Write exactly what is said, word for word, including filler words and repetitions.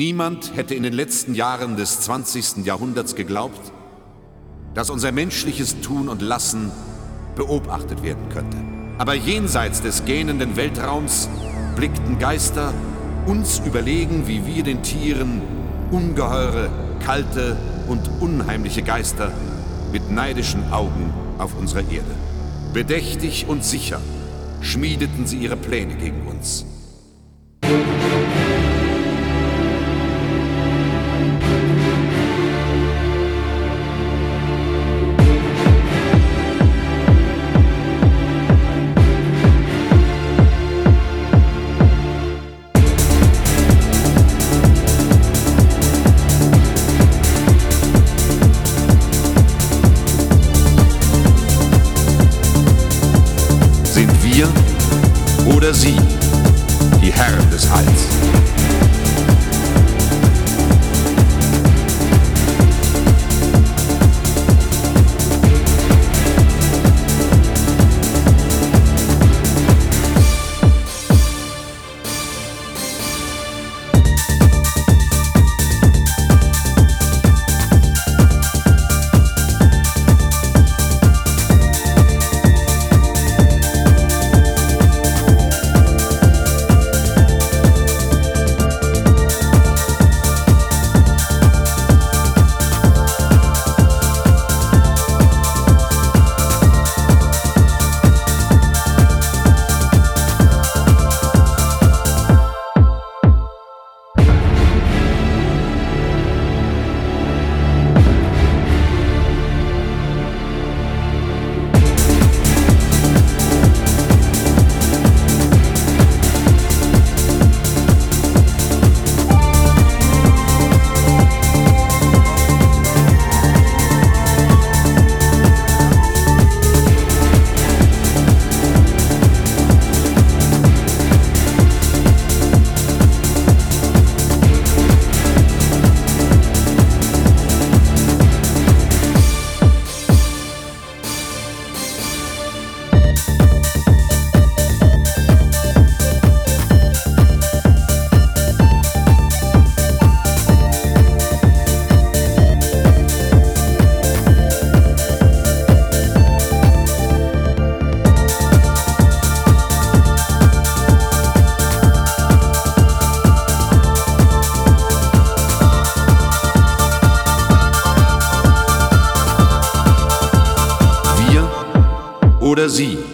Niemand hätte in den letzten Jahren des zwanzigsten Jahrhunderts geglaubt, dass unser menschliches Tun und Lassen beobachtet werden könnte. Aber jenseits des gähnenden Weltraums blickten Geister, uns überlegen wie wir den Tieren, ungeheure, kalte und unheimliche Geister mit neidischen Augen auf unsere Erde. Bedächtig und sicher schmiedeten sie ihre Pläne gegen uns. Sind wir oder sie die Herren des Alls? Oder sie